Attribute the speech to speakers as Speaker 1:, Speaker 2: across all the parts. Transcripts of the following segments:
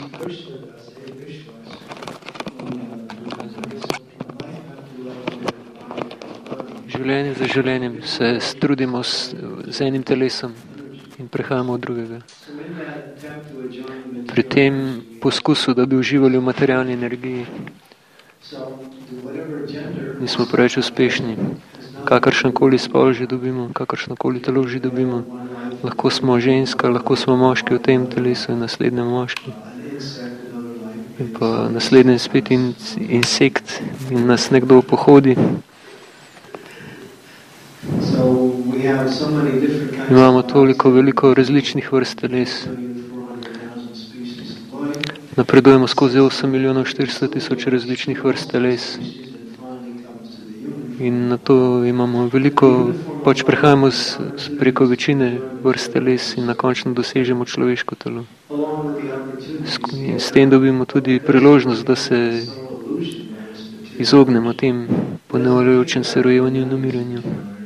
Speaker 1: Življenje za življenjem se trudimo z enim telesom in prehajamo od drugega. Pri tem poskusu, da bi uživali v materialni energiji, nismo preveč uspešni. Kakršenkoli spol že dobimo, kakršnokoli telo že dobimo, lahko smo ženska, lahko smo moški v tem telesu in naslednjem moški. In pa naslednjem spet insekt in nas nekdo pohodi. Imamo toliko veliko različnih vrst teles. Napredujemo skozi 8 milijonov 400 tisoč različnih vrst teles. In na to imamo veliko, pač prehajamo preko večine vrst teles in na končno dosežemo človeško telo. In s tem dobimo tudi priložnost, da se izognemo tem ponavljajočem se rojevanju in umiranju.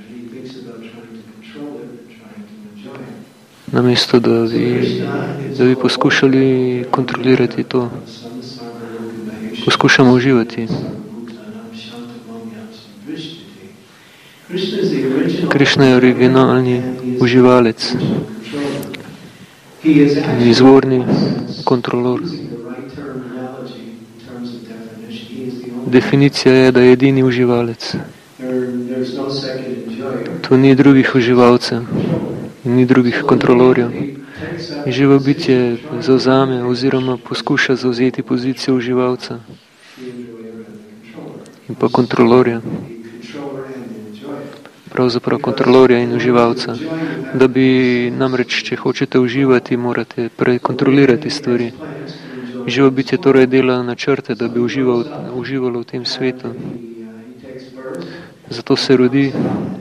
Speaker 1: Namesto, da bi poskušali kontrolirati to, poskušamo uživati. Krišna je originalni uživalec, izvorni kontrolor. Definicija je, da je edini uživalec. Tu ni drugih uživalcev. Ni drugih kontrolorjev. Živo bitje zavzame oziroma poskuša zavzeti pozicijo uživalca in pa kontrolorja. Pravzaprav kontrolorja in uživalca. Da bi namreč, če hočete uživati, morate prekontrolirati stvari. Živo bitje torej dela načrte, da bi uživalo v tem svetu. Zato se rodi.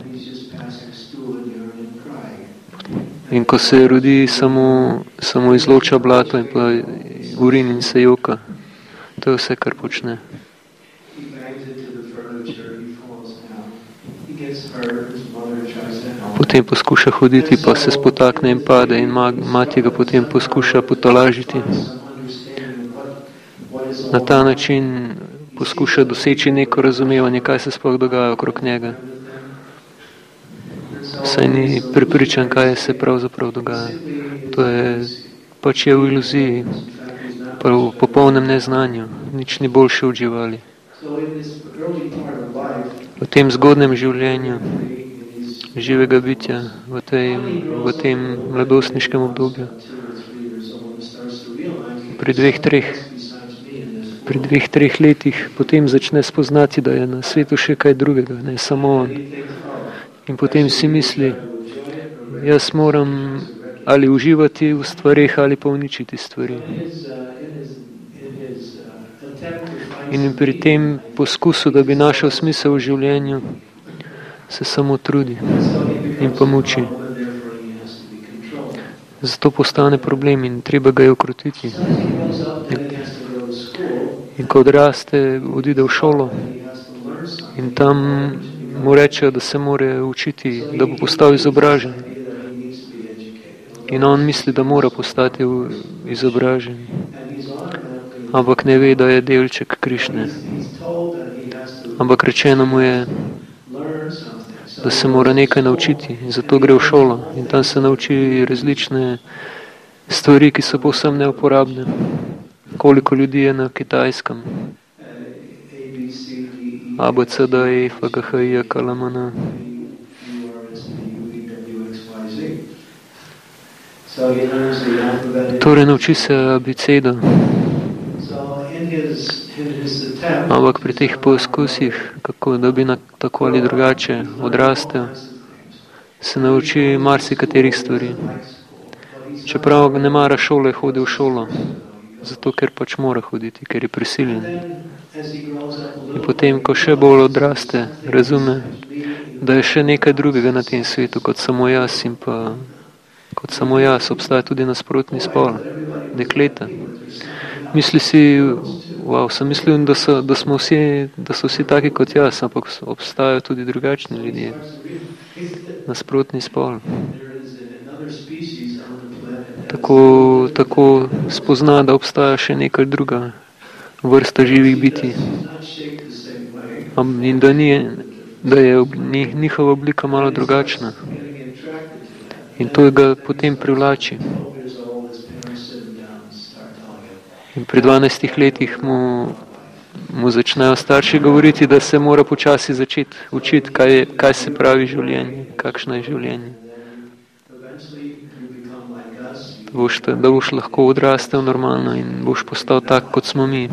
Speaker 1: In ko se rodi, samo izloča blato in pa urin in se joka. To je vse, kar počne. Potem poskuša hoditi, pa se spotakne in pade in mati ga potem poskuša potolažiti. Na ta način poskuša doseči neko razumevanje, kaj se sploh dogaja okrog njega. Saj ni prepričan, kaj se pravzaprav dogaja. To je pač je v iluziji, pa v popolnem neznanju. Nič ni boljše od živali. V tem zgodnem življenju živega bitja, v tem mladostniškem obdobju, pri dveh, treh letih potem začne spoznati, da je na svetu še kaj drugega, ne samo on. In potem si misli, jaz moram ali uživati v stvarih ali pa uničiti stvari. In pri tem poskusu, da bi našel smisel v življenju, se samo trudi in pa muči. Zato postane problem in treba ga je ukrotiti. In ko odraste, odide v šolo in tam mu rečejo, da se mora učiti, da bo postal izobražen. In on misli, da mora postati izobražen. Ampak ne ve, da je delček Krišne. Ampak rečeno mu je, da se mora nekaj naučiti. In zato gre v šolo. In tam se nauči različne stvari, ki so povsem neuporabne. Koliko ljudi je na Kitajskem? A, B, C, D, E, F, G, H, I, K, L, M, N. Torej nauči se abecedo. Ampak pri teh poskusih, kako da bi tako ali drugače odrastel, se nauči marsikaterih stvari. Čeprav ne mara šole, hodi v šolo. Zato, ker pač mora hoditi, ker je prisiljen. In potem, ko še bolj odraste, razume, da je še nekaj drugega na tem svetu, kot samo jaz in pa kot samo jaz, obstaja tudi nasprotni spol, dekleta. Misli si, sem mislil, da so vsi taki kot jaz, ampak obstajajo tudi drugačni ljudje. Nasprotni spol. tako spozna, da obstaja še neka druga vrsta živih bitij. In da je njihova oblika malo drugačna. In to ga potem privlači. In pri 12 letih mu začnejo starši govoriti, da se mora počasi začeti učiti, kaj se pravi življenje, kakšno je življenje. Da boš lahko odrastel normalno in boš postal tak, kot smo mi.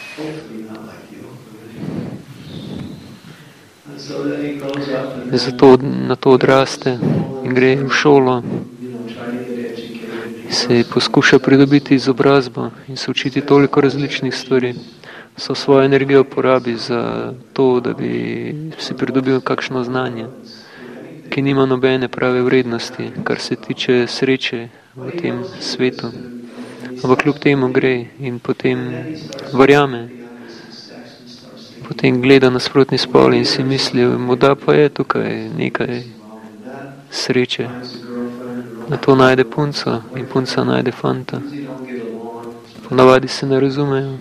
Speaker 1: Zato na to odraste in gre v šolo, se poskuša pridobiti izobrazbo in se učiti toliko različnih stvari. So svojo energijo porabi za to, da bi si pridobil kakšno znanje, ki nima nobene prave vrednosti, kar se tiče sreče v tem svetu. Ampak kljub temu gre in potem verjame. Potem gleda na sprotni spol in si misli, morda pa je tukaj nekaj sreče. Na to najde punco in punca najde fanta. Ponavadi se ne razumejo.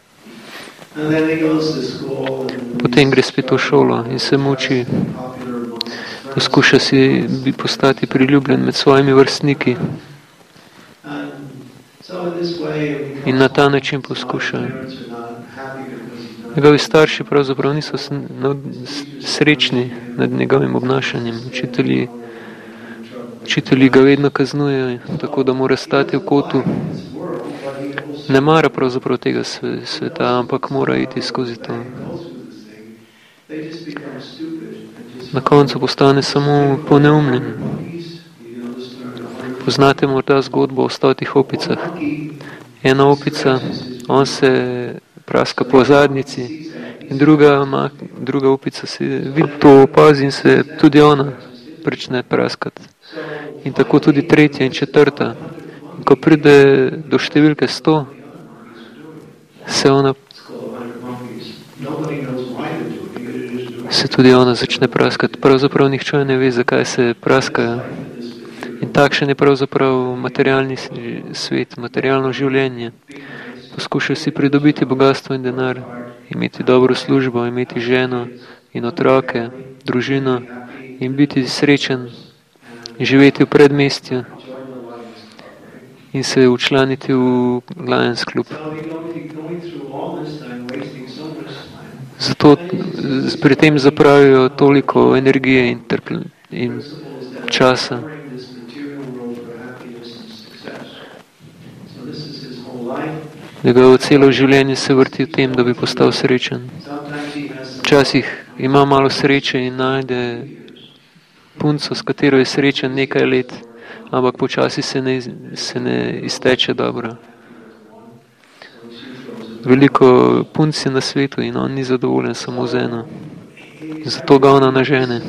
Speaker 1: Potem gre spet v šolo in se muči. Poskuša si postati priljubljen med svojimi vrstniki. In na ta način poskuša. Njegovi starši pravzaprav niso srečni nad njegovim obnašanjem. Učitelji ga vedno kaznujejo, tako da mora stati v kotu. Ne mara pravzaprav tega sveta, ampak mora iti skozi to. Na koncu postane samo poneumljen. Poznate morda zgodbo o 100 opicah. Ena opica, on se praska po zadnjici in druga opica si vidi to opazi in se tudi ona prične praskati. In tako tudi tretja in četrta. In ko pride do številke 100, se tudi ona začne praskati. Pravzaprav nihče ne ve, zakaj se praskajo. In takšen je pravzaprav materialni svet, materialno življenje. Poskušajo si pridobiti bogatstvo in denar, imeti dobro službo, imeti ženo in otroke, družino in biti srečen, živeti v predmestju in se včlaniti v Lions Club. Zato pri tem zapravijo toliko energije in časa. Njegovo celo življenje se vrti v tem, da bi postal srečen. Včasih ima malo sreče in najde punco, s katero je srečen nekaj let, ampak počasi se ne izteče dobro. Veliko punc je na svetu in on ni zadovoljen samo z eno. Zato ga ona nažene.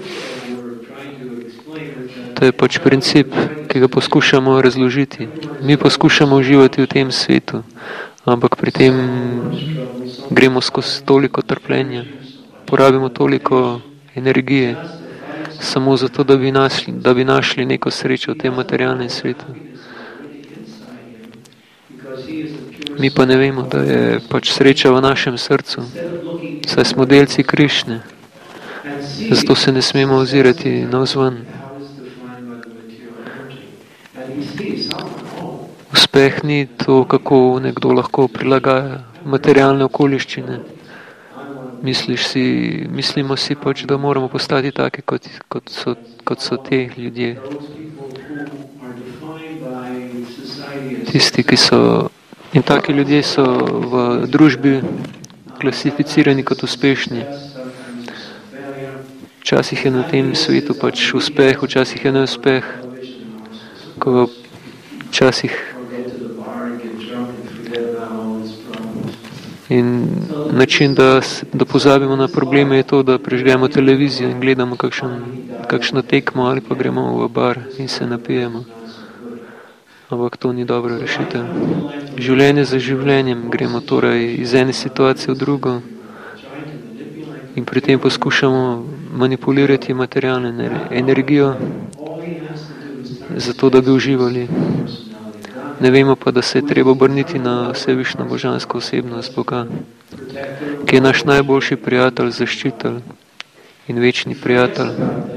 Speaker 1: To je pač princip, ki ga poskušamo razložiti. Mi poskušamo uživati v tem svetu, ampak pri tem gremo skozi toliko trpljenja, porabimo toliko energije, samo zato, da bi našli neko srečo v tem materialnem svetu. Mi pa ne vemo, da je pač sreča v našem srcu, saj smo delci Krišne. Zato se ne smemo ozirati navzven. Uspeh ni to, kako nekdo lahko prilagaja materialne okoliščine. Mislimo si pač, da moramo postati taki, kot so te ljudje. Tisti, ki so, in taki ljudje so v družbi klasificirani kot uspešni. Včasih je na tem svetu pač uspeh, včasih je neuspeh. Ko včasih in način, da pozabimo na probleme, je to, da prižgemo televizijo in gledamo kakšno tekmo ali pa gremo v bar in se napijemo. Ampak to ni dobra rešitev. Življenje za življenjem gremo torej iz ene situacije v drugo in pri tem poskušamo manipulirati materialno energijo. zato da bi uživali. Ne vemo pa, da se je treba obrniti na vsevišno božansko osebnost Boga, ki je naš najboljši prijatelj, zaščitelj in večni prijatelj.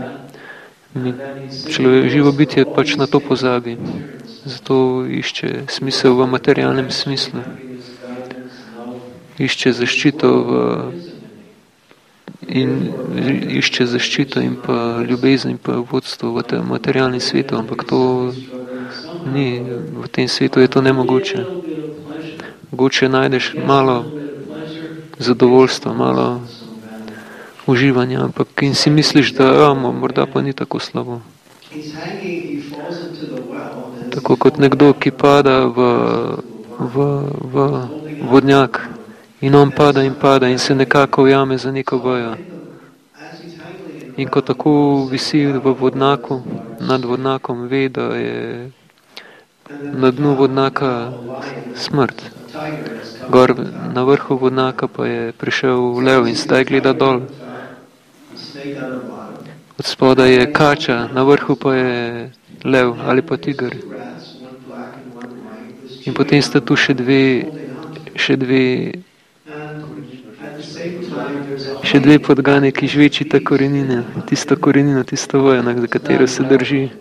Speaker 1: Živo bitje pač na to pozabi, zato išče smisel v materialnem smislu, išče zaščito in pa ljubezen in pa vodstvo v tem materialnem svetu, ampak to ni, v tem svetu je to nemogoče. Mogoče najdeš malo zadovoljstva, malo uživanja, ampak in si misliš, da morda pa ni tako slabo. Tako kot nekdo, ki pada v vodnjak in on pada in se nekako ujame za neko vejo. In ko tako visi v vodnjaku, nad vodnjakom, ve, da je na dnu vodnjaka smrt. Gor na vrhu vodnjaka pa je prišel lev in zdaj gleda dol. Od spoda je kača, na vrhu pa je lev ali pa tiger. In potem sta tu še dve podgane, ki žvečita korenine. Tista korenina, tista voja, za katero se drži.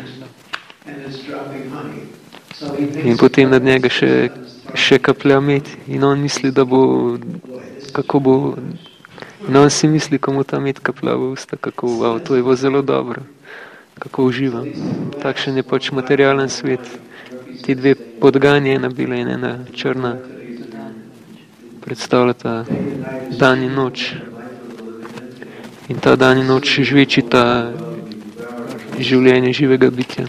Speaker 1: In potem nad njega še kaplja med. In on misli, da bo, kako bo, in on si misli, ko mu ta med kaplja v usta, kako, to je bo zelo dobro, kako uživam. Takšen je pač materialen svet. Ti dve podganje, ena bela in ena črna, predstavljata dan in noč. In ta dan in noč žvečita življenje živega bitja.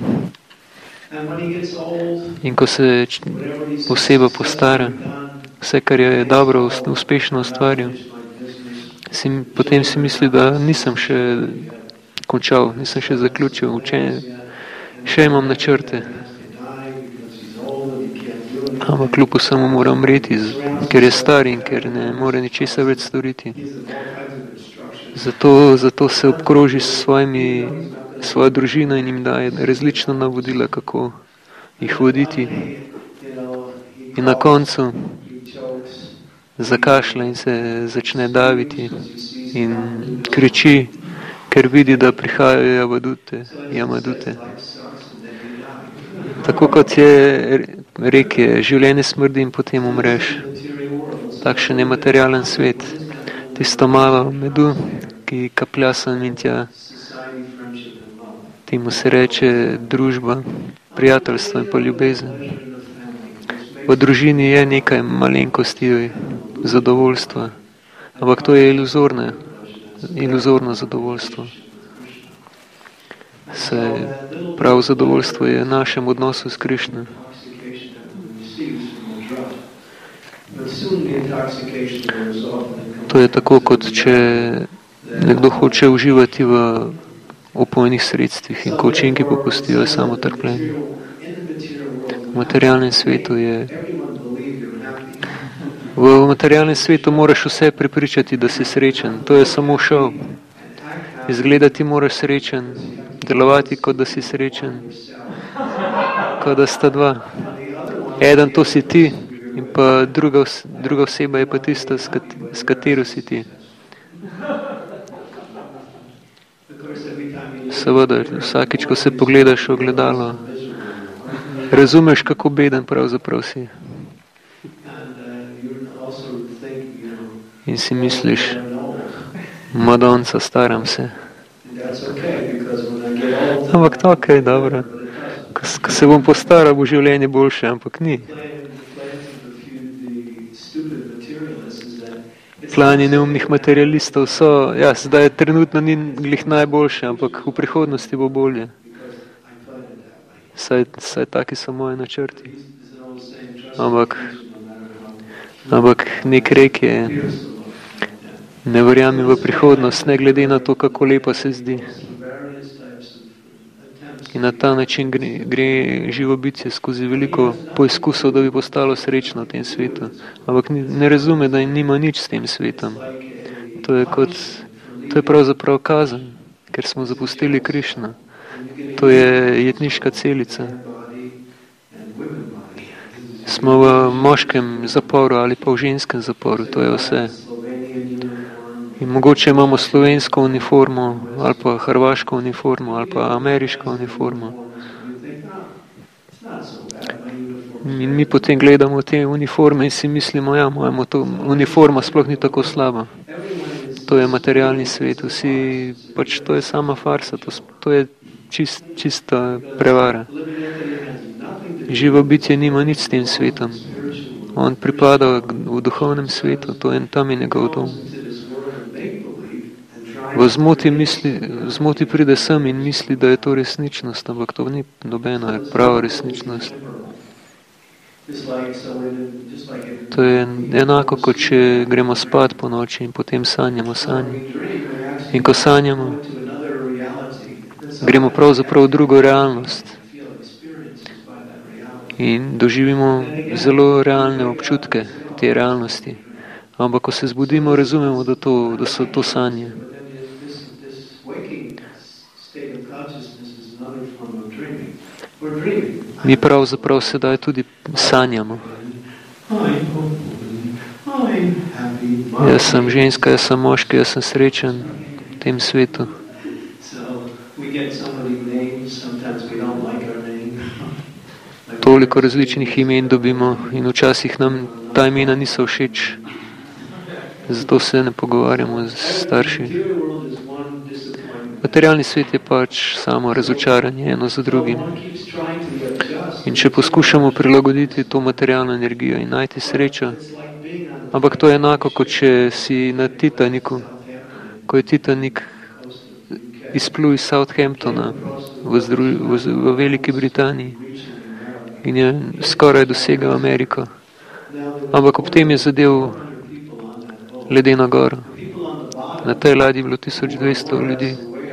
Speaker 1: In ko se oseba postara, vse, kar je dobro, uspešno ustvaril, potem si misli, da nisem še končal, nisem še zaključil učenje, še imam načrte. Ampak kljub vsemu mora umreti, ker je star in ker ne more ničesar več storiti. Zato se obkroži s svojo družino in jim daje različna navodila, kako jih voditi. In na koncu zakašlja in se začne daviti in kriči, ker vidi, da prihajajo jamadute. Tako kot je reke, življenje smrdi in potem umreš. Takšen je materialen svet. Tisto malo medu, ki kaplja sem in tja. Temu se reče družba, prijateljstvo in pa ljubezen. V družini je nekaj malenkosti zadovoljstva, ampak to je iluzorno zadovoljstvo. Prav zadovoljstvo je v našem odnosu s Krišno. To je tako, kot če nekdo hoče uživati v opojnih sredstvih in ko učinki popustijo, je samo trpljenje. V materialnem svetu moraš vse prepričati, da si srečen. To je samo šov. Izgledati moraš srečen, delovati, kot da si srečen, kot da sta dva. Eden to si ti in pa druga oseba je pa tista, s katero si ti. Seveda, vsakič, ko se pogledaš v ogledalo, razumeš, kako beden pravzaprav si. In si misliš, Madonca, staram se. Ampak to je dobro. Ko se bom postaral, bo življenje boljše, ampak ni. Plani neumnih materialistov so, zdaj trenutno ni glih najboljše, ampak v prihodnosti bo bolje. Saj taki so moji načrti. Ampak nek rek je, ne verjami v prihodnost, ne glede na to, kako lepo se zdi. In na ta način gre živo bitje skozi veliko poizkusov, da bi postalo srečno v tem svetu. Ampak ne razume, da nima nič s tem svetom. To je pravzaprav kazen, ker smo zapustili Krišno. To je jetniška celica. Smo v moškem zaporu ali pa v ženskem zaporu, to je vse. In mogoče imamo slovensko uniformo, ali pa hrvaško uniformo, ali pa ameriško uniformo. In mi potem gledamo te uniforme in si mislimo, ja, mojemu to uniforma sploh ni tako slaba. To je materialni svet, vsi, pač to je sama farsa, to je čista prevara. Živo bitje nima nič s tem svetom. On pripada v duhovnem svetu, tam je njegov dom. V zmoti pride sem in misli, da je to resničnost, ampak to ni nobena prava resničnost. To je enako, kot če gremo spat po noči in potem sanjamo sanje. In ko sanjamo, gremo pravzaprav v drugo realnost. In doživimo zelo realne občutke te realnosti. Ampak ko se zbudimo, razumemo, da so to sanje. Mi pravzaprav sedaj tudi sanjamo. Jaz sem ženska, jaz sem moški, jaz sem srečen v tem svetu. Toliko različnih imen dobimo in včasih nam ta imena niso všeč. Zato se ne pogovarjamo z starši. Materialni svet je pač samo razočaranje eno za drugim. In če poskušamo prilagoditi to materialno energijo in najti srečo, ampak to je enako, kot če si na Titaniku, ko je Titanik izplul iz Southamptona v Veliki Britaniji in je skoraj dosegel Ameriko. Ampak ob tem je zadev ledeno goro. Na tej ladji je bilo 1200 ljudi.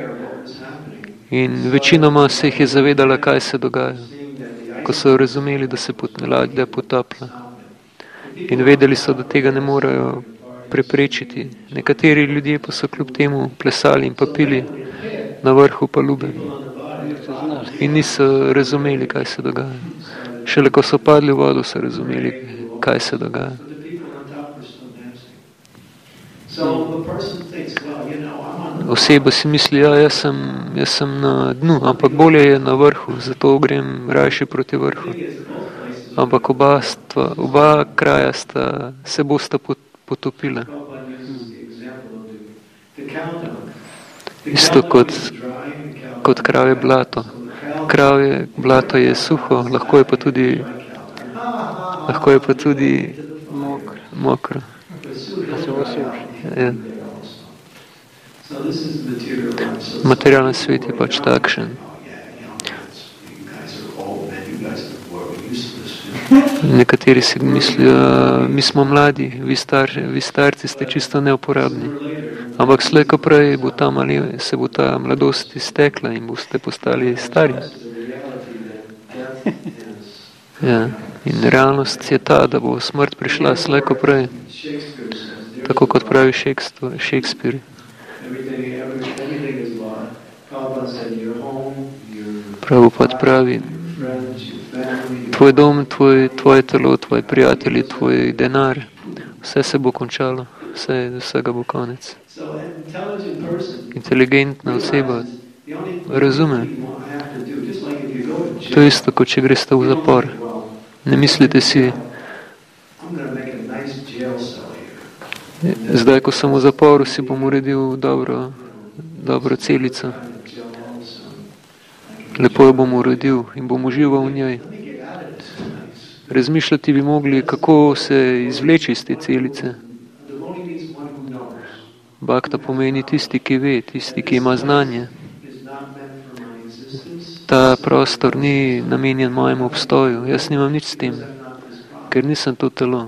Speaker 1: In večinoma se jih je zavedala, kaj se dogaja, ko so razumeli, da se ladja potaplja. In vedeli so, da tega ne morejo preprečiti. Nekateri ljudje pa so kljub temu plesali in pili na vrhu palube. In niso razumeli, kaj se dogaja. Šele ko so padli v vodo, so razumeli, kaj se dogaja. Oseba si misli, ja, jaz sem na dnu, ampak bolje je na vrhu, zato grem rajši proti vrhu. Ampak oba kraja se bosta potopila. Isto kot krave blato. Krave blato je suho, lahko je pa tudi mokro. Ja. Materialni svet je pač takšen. Nekateri si mislijo, mi smo mladi, vi starci ste čisto neuporabni. Ampak slej ko prej se bo ta mladost iztekla in boste postali stari. Ja. In realnost je ta, da bo smrt prišla slej ko prej. Tako kot pravi Shakespeare. Prabhupada pravi, tvoj dom, tvoje telo, tvoji prijatelji, tvoj denar, vse se bo končalo, vsega bo konec. Inteligentna oseba razume. To je isto, kot če greste v zapor. Ne mislite si, zdaj, ko sem v zaporu, si bom uredil dobro celico. Lepo jo bom uredil in bom užival v njej. Razmišljati bi mogli, kako se izvleči iz te celice. Bhakta pomeni tisti, ki ve, tisti, ki ima znanje. Ta prostor ni namenjen mojemu obstoju. Jaz nimam nič s tem, ker nisem to telo.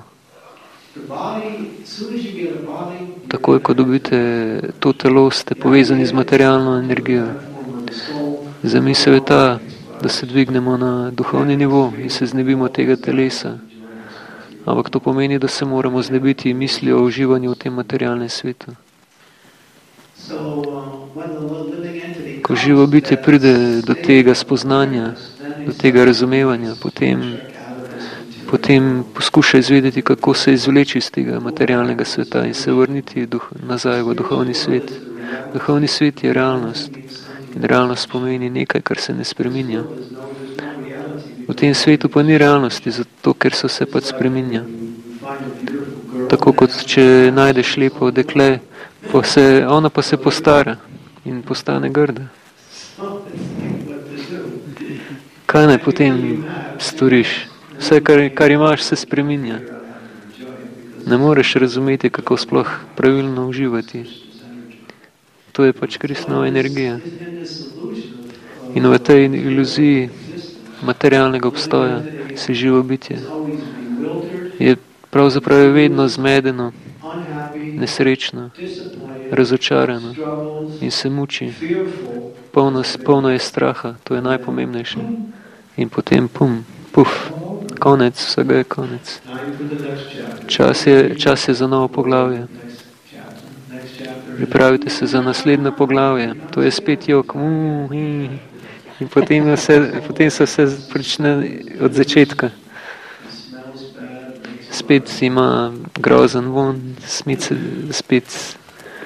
Speaker 1: Takoj, ko dobite to telo, ste povezani z materialno energijo. Zamisel je ta, da se dvignemo na duhovni nivo in se znebimo tega telesa. Ampak to pomeni, da se moramo znebiti misli o uživanju v tem materialnem svetu. Ko živo bitje pride do tega spoznanja, do tega razumevanja, potem poskuša izvedeti, kako se izvleči iz tega materialnega sveta in se vrniti nazaj v duhovni svet. Duhovni svet je realnost in realnost pomeni nekaj, kar se ne spreminja. V tem svetu pa ni realnosti, zato ker so se pač spreminja. Tako kot če najdeš lepo dekle, ona pa se postara in postane grda. Kaj naj potem storiš? Vse, kar imaš, se spreminja. Ne moreš razumeti, kako sploh pravilno uživati. To je pač Krisnova energija. In v tej iluziji materialnega obstoja se živo bitje. Je pravzaprav vedno zmedeno, nesrečno, razočarano in se muči. Polno je straha, to je najpomembnejše. In potem konec, vsega je konec. Čas je za novo poglavje. Pripravite se za naslednje poglavje. To je spet jok. In potem se vse prične od začetka. Spet ima grozen von, spet.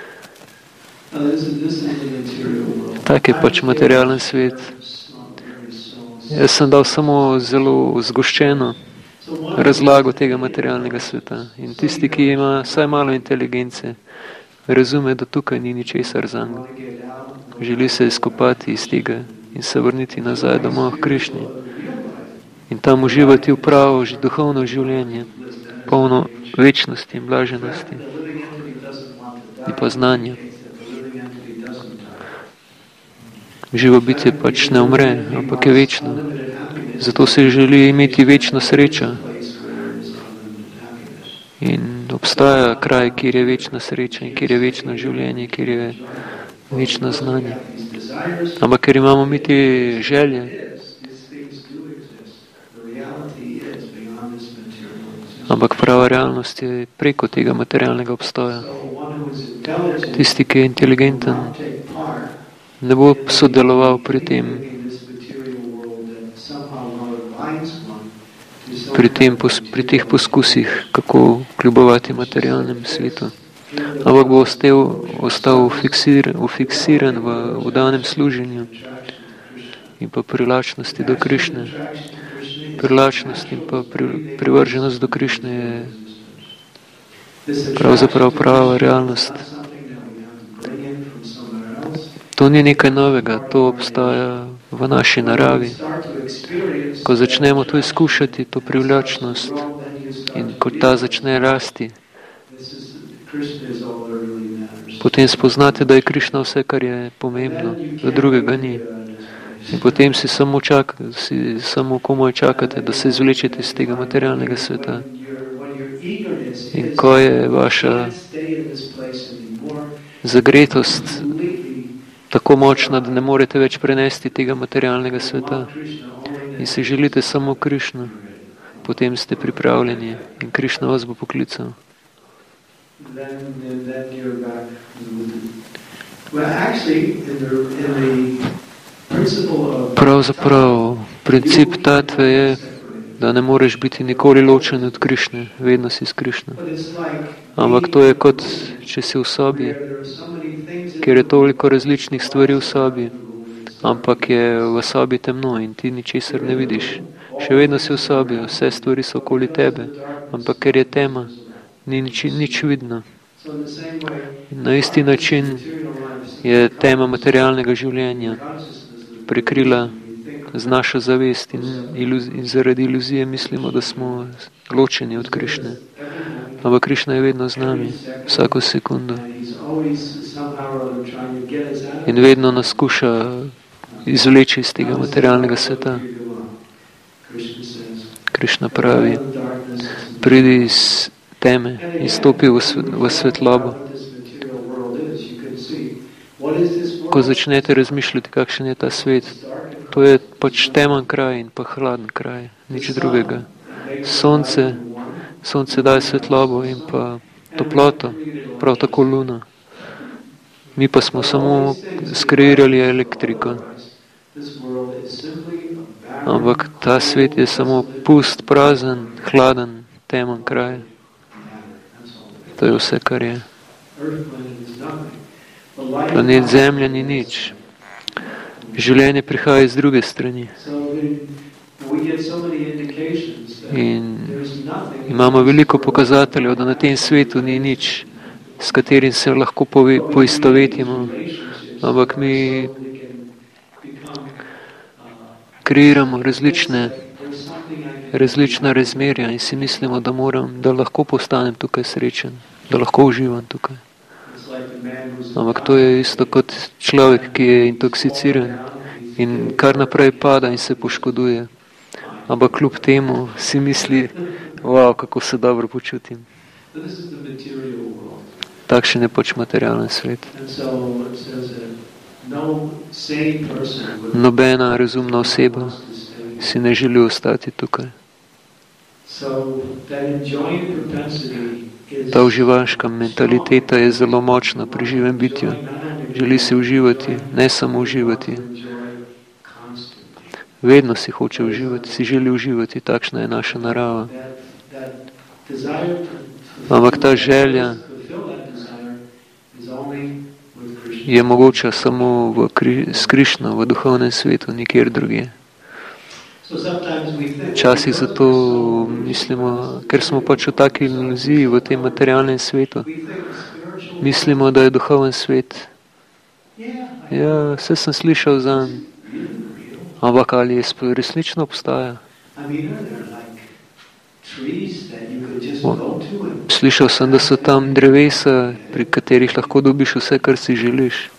Speaker 1: Tak je pač materialen svet. Jaz sem dal samo zelo zgoščeno razlago tega materialnega sveta. In tisti, ki ima vsaj malo inteligence, razume, da tukaj ni ničesar zanj. Želi se izkopati iz tega in se vrniti nazaj domov k Krišni. In tam uživati v pravo duhovno življenje, polno večnosti in blaženosti in pa znanja. Živo bitje pač ne umre, ampak je večno. Zato se želi imeti večno srečo. In obstaja kraj, kjer je večna sreča in kjer je večno življenje, kjer je večno znanje. Ampak ker imamo mi te želje, ampak prava realnost je preko tega materialnega obstoja. Tisti, ki je inteligenten, ne bo sodeloval pri teh poskusih, kako kljubovati materialnem svetu. Ampak bo ostal ufiksiran v danem služenju in pa privlačnosti do Krišne. Privlačnost in pa privrženost do Krišne je pravzaprav prava realnost. To ni nekaj novega, to obstaja v naši naravi. Ko začnemo to izkušati, to privlačnost, in ko ta začne rasti, potem spoznate, da je Krišna vse, kar je pomembno, da drugega ni. In potem si samo komaj čakate, da se izvlečete iz tega materialnega sveta. In ko je vaša zagretost tako močna, da ne morete več prenesti tega materialnega sveta in si želite samo Krišno, potem ste pripravljeni in Krišna vas bo poklical. Pravzaprav, princip tatve je, da ne moreš biti nikoli ločen od Krišne, vedno si s Krišno. Ampak to je kot, če si v sobi, kjer je toliko različnih stvari v sobi, ampak je v sobi temno in ti ničesar ne vidiš. Še vedno si v sobi, vse stvari so okoli tebe, ampak ker je tema, ni nič vidno. In na isti način je tema materialnega življenja prekrila z našo zavest in zaradi iluzije mislimo, da smo ločeni od Krišne. Ampak Krišna je vedno z nami, vsako sekundo. In vedno nas skuša izvleči iz tega materialnega sveta. Krišna pravi, pridi iz teme in stopi v svetlobo. Ko začnete razmišljati, kakšen je ta svet, to je pač temen kraj in pa hladen kraj, nič drugega. Sonce daje svetlobo in pa toploto, prav tako luna. Mi pa smo samo skreirali elektriko. Ampak ta svet je samo pust, prazen, hladen, temen kraj. To je vse, kar je. Planet Zemlja ni nič. Življenje prihaja iz druge strani. In imamo veliko pokazateljev, da na tem svetu ni nič, s katerim se lahko poistovetimo. Ampak mi kreiramo različna razmerja in si mislimo, da lahko postanem tukaj srečen, da lahko uživam tukaj. Ampak to je isto kot človek, ki je intoksiciran in kar naprej pada in se poškoduje. Ampak kljub temu si misli, wow, kako se dobro počutim. Takšen je pač materialen svet. Nobena razumna oseba si ne želi ostati tukaj. Ta uživaška mentaliteta je zelo močna pri živem bitju. Želi si uživati, ne samo uživati. Vedno si hoče uživati, si želi uživati, takšna je naša narava. Ampak ta želja je mogoča samo s Krišno, v duhovnem svetu, nikjer drugje. Včasih zato mislimo, ker smo pač v taki iluziji v tem materialnem svetu, mislimo, da je duhoven svet. Ja, vse sem slišal zanj. Ampak ali resnično obstaja? Slišal sem, da so tam drevesa, pri katerih lahko dobiš vse, kar si želiš.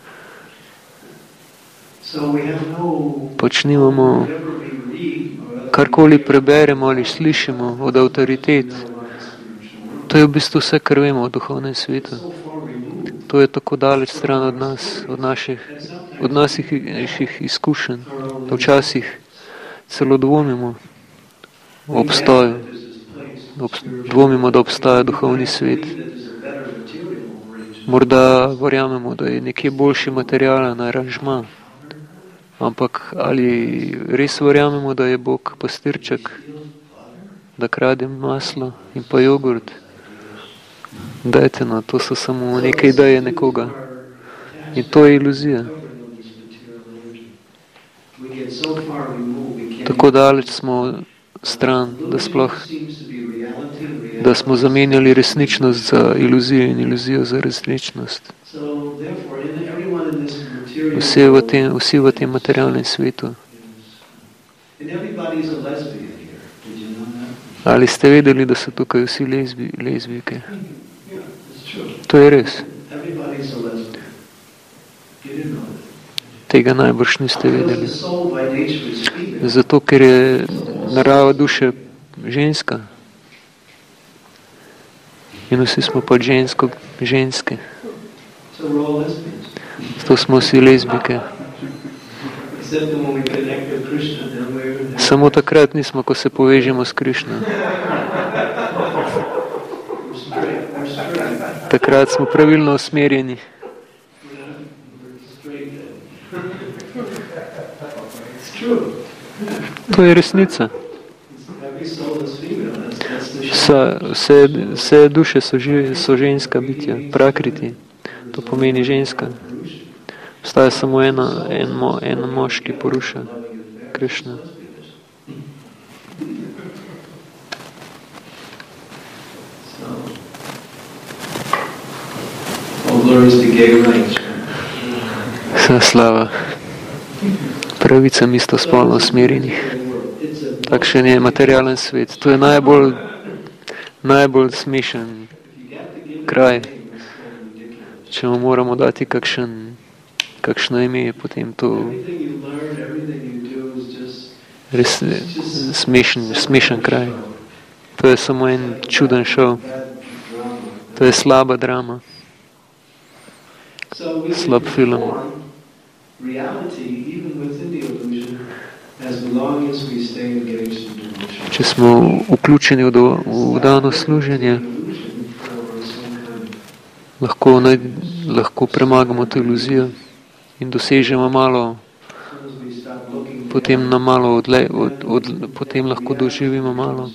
Speaker 1: Pač nimamo, karkoli preberemo ali slišimo od avtoritet. To je v bistvu vse, kar vemo o duhovnem svetu. To je tako daleč stran od nas, od naših izkušenj. Včasih celo dvomimo o obstoju. Dvomimo, da obstaja duhovni svet. Morda verjamemo, da je nekje boljši materialen aranžma. Ampak ali res verjamemo, da je Bog pastirček, da krade maslo in pa jogurt? Dajte, no, to so samo neke ideje nekoga. In to je iluzija. Tako daleč smo stran, da smo zamenjali resničnost za iluzijo in iluzijo za resničnost. Vsi v tem materialnem svetu. Ali ste vedeli, da so tukaj vsi lezbijke? To je res. Tega najbrž niste vedeli. Zato, ker je narava duše ženska. In vsi smo pa ženske. Zato smo vsi lezbijke. Samo takrat nismo, ko se povežemo s Krišno. Takrat smo pravilno usmerjeni. To je resnica. Vse duše so ženska bitja, prakriti. To pomeni ženska. Obstaja samo en moški Puruša, Krišna. Slava pravicam istospolno usmerjenih. Takšen je materialen svet. To je najbolj smešen kraj. Če mu moramo dati kakšno ime, potem to res smešen kraj. To je samo en čuden šov. To je slaba drama. Slab film. Če smo vključeni v dano služenje, lahko premagamo to iluzijo in dosežemo malo, potem nam malo potem lahko doživimo malo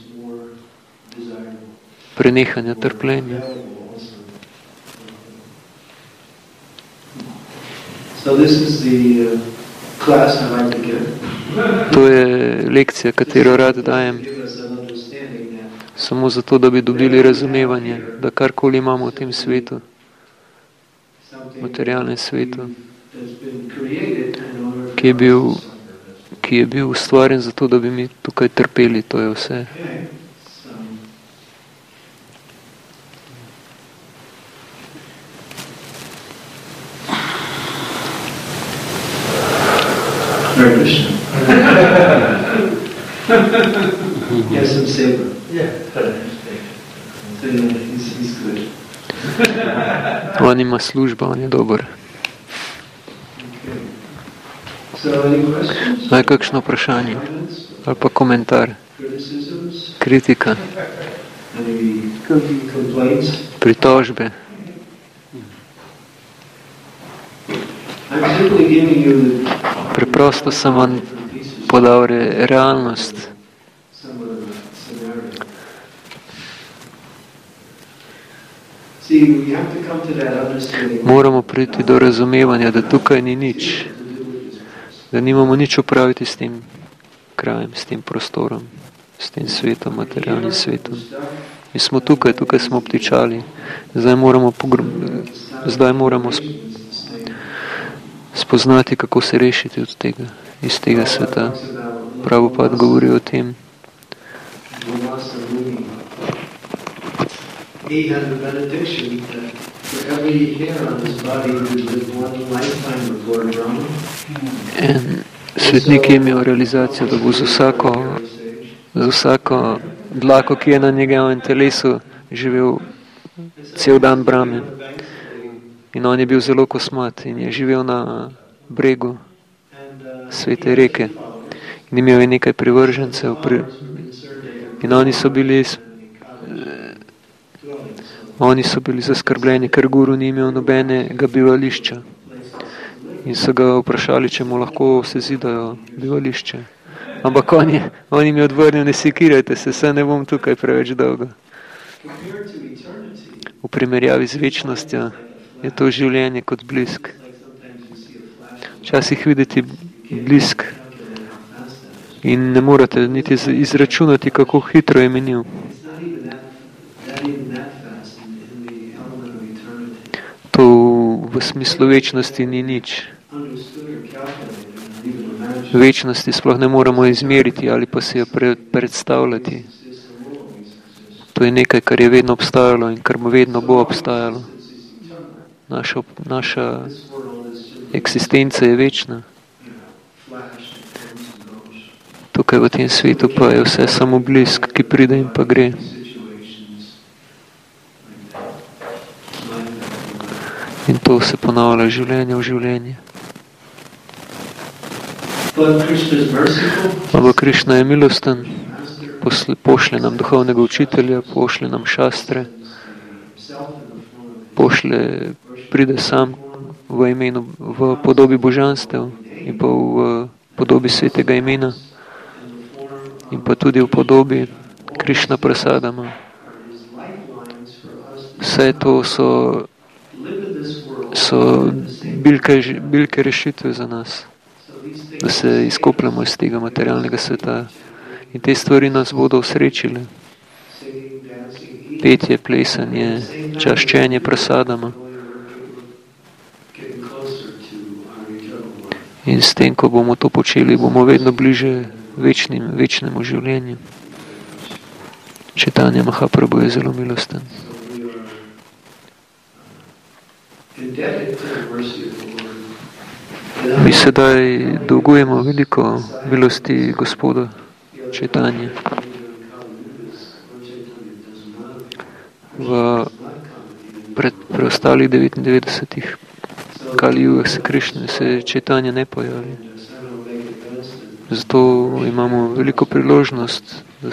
Speaker 1: prenehanja trpljenja. To je lekcija, katero rad dajem, samo zato, da bi dobili razumevanje, da karkoli imamo v tem svetu, materialnem svetu, ki je bil ustvarjen zato, da bi mi tukaj trpeli, to je vse.
Speaker 2: Yes, I'm saver. Yeah. He's good.
Speaker 1: On ima službo, on je dober. Je kakšno vprašanje? Ali pa komentar? Kritika? Pritožbe? Preprosto sem vam podal realnost. Moramo priti do razumevanja, da tukaj ni nič, da nimamo nič opraviti s tem krajem, s tem prostorom, s tem svetom, materialnim svetom. Mi smo tukaj smo obtičali, zdaj moramo spoznati, kako se rešiti od tega, iz tega sveta. Prabhupada govori o tem.
Speaker 2: He had a benediction that for every hair on his body he would live one lifetime of Lord Brahma.
Speaker 1: Svetnik je imel realizacijo, da bo z vsako dlako, ki je na njegovem telesu, živel cel dan Brahme. In on je bil zelo kosmat in je živel na bregu svete reke. In imel je nekaj privržencev. In oni so bili zaskrbljeni, ker guru ni imel nobenega bivališča. In so ga vprašali, če mu lahko sezidajo bivališče. Ampak on jim je odvrnil, ne sekirajte se, saj ne bom tukaj preveč dolgo. V primerjavi z večnostjo je to življenje kot blisk. Včasih videti blisk in ne morete niti izračunati, kako hitro je minil. To v smislu večnosti ni nič. Večnosti sploh ne moremo izmeriti ali pa si jo predstavljati. To je nekaj, kar je vedno obstajalo in kar vedno bo obstajalo. Naša eksistenca je večna. Tukaj v tem svetu pa je vse samo blisk, ki pride in pa gre. In to se ponavlja življenje v življenje. Ampak Krišna je milosten, pošlje nam duhovnega učitelja, pošlje nam šastre, pride sam v podobi božanstev in pa v podobi svetega imena in pa tudi v podobi Krišna prasadama. Vse to so bilke rešitve za nas, da se izkopljamo iz tega materialnega sveta. In te stvari nas bodo osrečile. Petje, plesanje, čaščenje prasadama. In s tem, ko bomo to počeli, bomo vedno bliže večnemu življenju. Čitanje Mahaprabhu je zelo milosten. Mi sedaj dolgujemo veliko milosti Gospoda Čaitanje. V preostalih 99 Kali-jugah se Čaitanje ne pojavi. Zato imamo veliko priložnost, da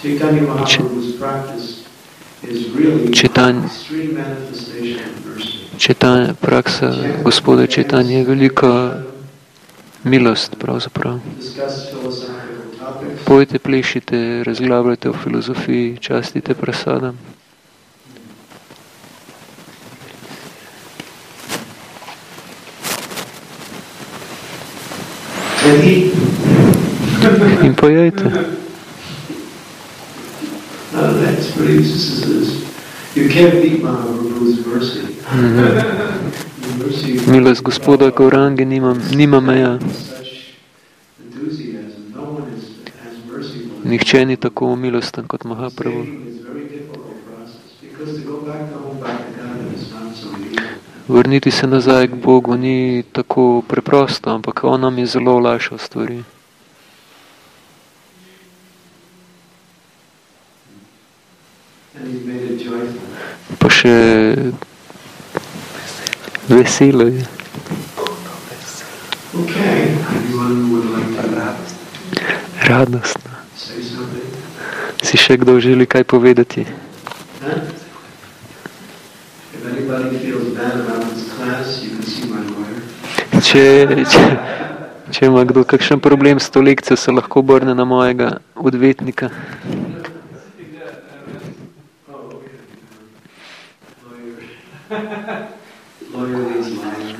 Speaker 2: Chaitanya Mahaprabhu's practice is really
Speaker 1: Čitanje,
Speaker 2: extreme manifestation of mercy.
Speaker 1: čitanje, praksa gospoda Čitanja je velika milost pravzaprav.
Speaker 2: Discuss philosophical topics.
Speaker 1: Pojte, plešite, razglabljajte o filozofiji, častite prasadam. In pojejte.
Speaker 2: That's pretty, you can't beat Mahaprabhu's mercy. Mercy.
Speaker 1: Milost gospoda Gaurange nima meja.
Speaker 2: Such enthusiasm. No one is as merciful.
Speaker 1: Nihče ni tako milosten kot Mahaprabhu.
Speaker 2: It's a very difficult process because to go back to home, back to God is not so easy.
Speaker 1: Vrniti se nazaj k Bogu ni tako preprosto, ampak on nam je zelo olajšal stvari.
Speaker 2: And he's made it joyful.
Speaker 1: Pa še veselo je.
Speaker 2: Okay. Anyone would like to
Speaker 1: Radostno.
Speaker 2: say something?
Speaker 1: Si še kdo želi kaj povedati?
Speaker 2: Huh? If anybody feels bad about this class, you can see my lawyer.
Speaker 1: Če ima kdo kakšen problem s to lekcijo, se lahko obrne na mojega odvetnika.
Speaker 2: Lawyer leads lying.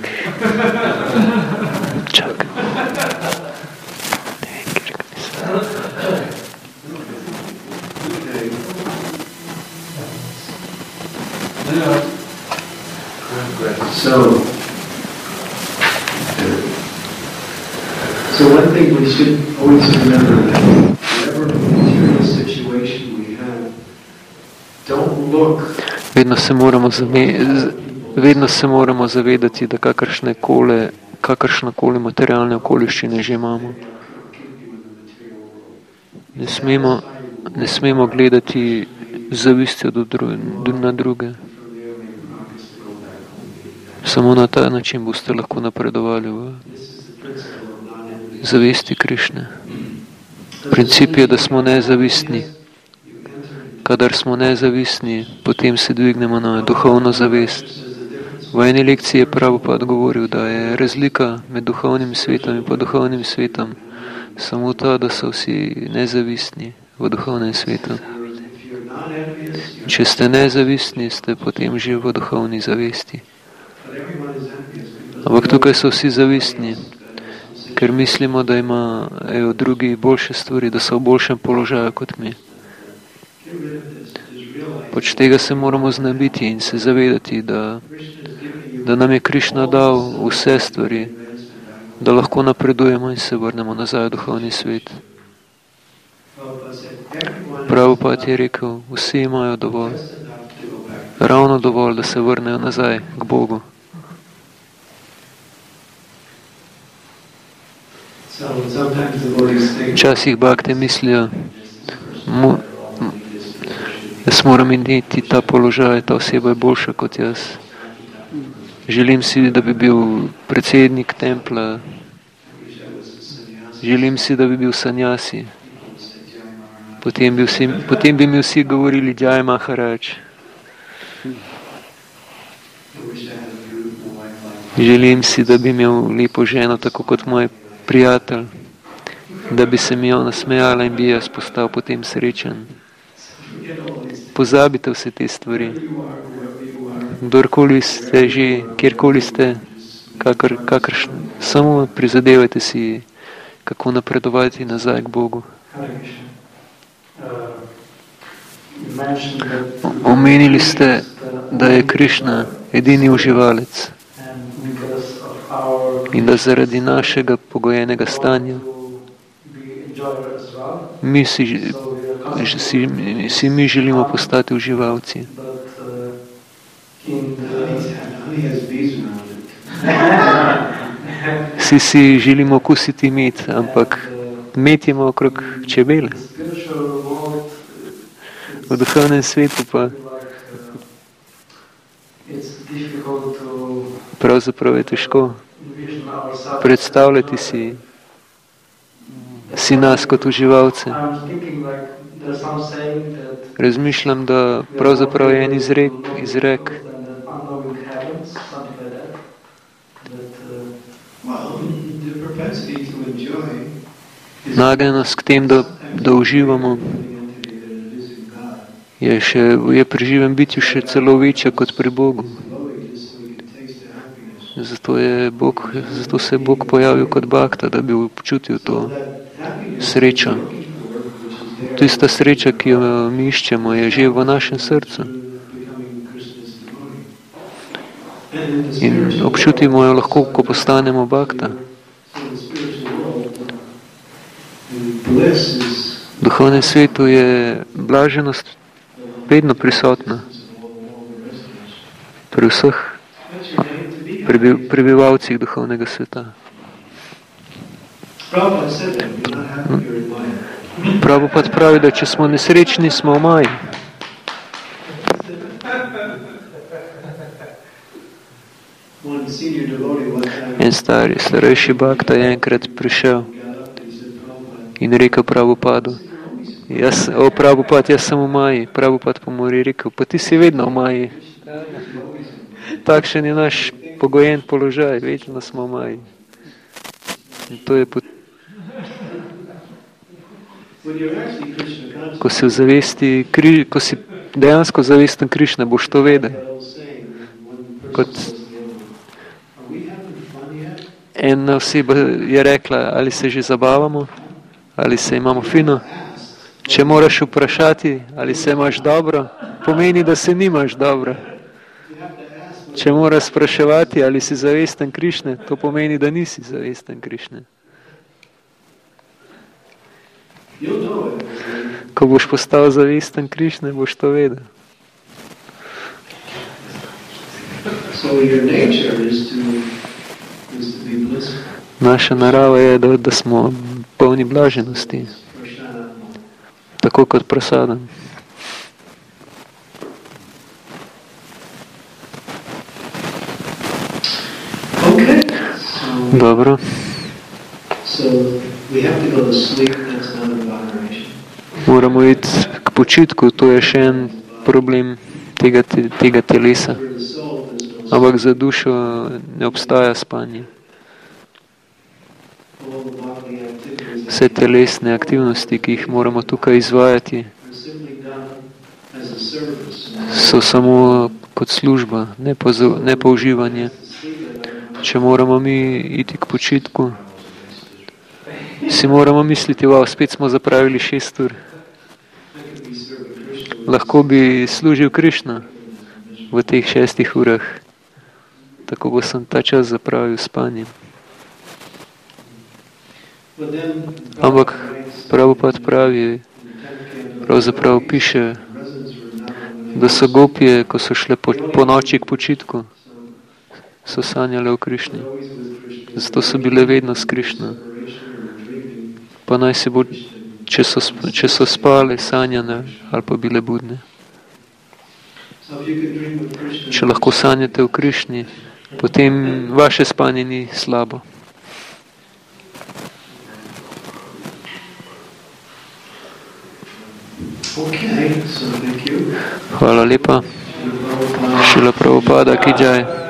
Speaker 1: Čak.
Speaker 2: So one thing we should always remember that whatever material situation we have, don't look.
Speaker 1: Vedno se moramo zavedati, da kakršnakoli materialne okoliščine že imamo. Ne smemo gledati zavistjo na druge. Samo na ta način boste lahko napredovali v zavesti Krišne. Princip je, da smo nezavistni. Kadar smo nezavistni, potem se dvignemo na duhovno zavest. V eni lekciji je Prabhupada govoril, da je razlika med duhovnim svetom in pa duhovnim svetom samo to, da so vsi nezavistni v duhovnem svetu. Če ste nezavistni, ste potem že v duhovni zavesti. Ampak tukaj so vsi zavistni, ker mislimo, da imajo drugi boljše stvari, da so v boljšem položaju kot mi. Pač tega se moramo znebiti in se zavedati, da nam je Krišna dal vse stvari, da lahko napredujemo in se vrnemo nazaj v duhovni svet. Prabhupada je rekel, vsi imajo dovolj, ravno dovolj, da se vrnejo nazaj k Bogu. Včasih bhakti mislijo, jaz moram imeti ta položaj, ta oseba je boljša kot jaz. Želim si, da bi bil predsednik templa. Želim si, da bi bil sanjasi. Potem bi mi vsi govorili Jai Maharaj. Želim si, da bi imel lepo ženo, tako kot moj prijatelj, da bi se mi ona smejala in bi jaz postal potem srečen. Pozabite vse te stvari. Kdorkoli ste že, kjerkoli ste, samo prizadevajte si, kako napredovati nazaj k Bogu. Omenili ste, da je Krišna edini uživalec in da zaradi našega pogojenega stanja mi želimo postati uživalci. Vsi si želimo okusiti med, ampak med ima okrog čebele. V duhovnem svetu pa pravzaprav je težko predstavljati si nas kot uživalce. Razmišljam, da pravzaprav je en izrek, nagnjenost k tem, da uživamo, je pri živem bitju še celo večja kot pri Bogu. Zato se je Bog pojavil kot bakta, da bi občutil to srečo. Tista sreča, ki jo mi iščemo, je že v našem srcu. In občutimo jo lahko, ko postanemo bakta. V duhovnem svetu je blaženost vedno prisotna. Pri vseh prebivalcih duhovnega sveta. Prabhupada pravi, da če smo nesrečni, smo v maji. En starejši bakta je enkrat prišel in rekel Prabhupadu, Prabhupad, jaz sem v maji. Prabhupad pa mu je rekel, pa ti si vedno v maji. Takšen je naš pogojen položaj, vedno smo v maji. In to je ko si dejansko zavesten Krišne, boš to vedel. Kot ena oseba je rekla, ali se že zabavamo, ali se imamo fino. Če moraš vprašati, ali se imaš dobro, pomeni, da se nimaš dobro. Če moraš spraševati, ali si zavesten Krišne, to pomeni, da nisi zavesten Krišne. Ko boš postal zavesten Krišne, boš to vedel. Naša narava je, da smo polni blaženosti, tako kot prasadam. Dobro. Moramo iti k počitku, to je še en problem tega telesa. Ampak za dušo ne obstaja spanje. Vse telesne aktivnosti, ki jih moramo tukaj izvajati, so samo kot služba, ne pa uživanje. Če moramo mi iti k počitku, si moramo misliti, spet smo zapravili 6 ur. Lahko bi služil Krišno v teh 6 urah. Tako bo sem ta čas zapravil spanjem. Ampak Prabhupada pravi, pravzaprav piše, da so gopije, ko so šle po noči k počitku, so sanjale o Krišni. Zato so bile vedno s Krišno. Pa naj se bo, če so spale, sanjane ali pa bile budne. Če lahko sanjate o Krišni, potem vaše spanje ni slabo. Hvala lepa. Šrila Prabhupada ki jai.